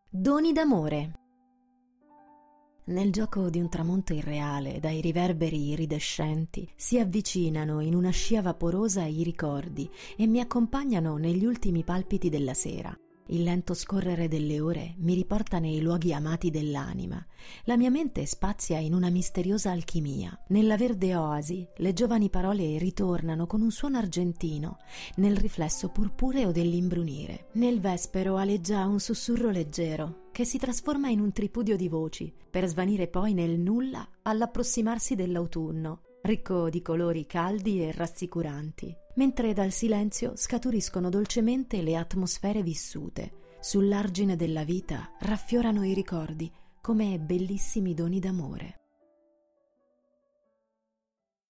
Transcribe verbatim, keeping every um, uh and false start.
Doni d'amore. Nel gioco di un tramonto irreale, dai riverberi iridescenti, si avvicinano in una scia vaporosa i ricordi e mi accompagnano negli ultimi palpiti della sera. Il lento scorrere delle ore mi riporta nei luoghi amati dell'anima. La mia mente spazia in una misteriosa alchimia. Nella verde oasi le giovani parole ritornano con un suono argentino, nel riflesso purpureo dell'imbrunire. Nel vespero aleggia un sussurro leggero che si trasforma in un tripudio di voci, per svanire poi nel nulla all'approssimarsi dell'autunno, ricco di colori caldi e rassicuranti, mentre dal silenzio scaturiscono dolcemente le atmosfere vissute. Sull'argine della vita raffiorano i ricordi come bellissimi doni d'amore.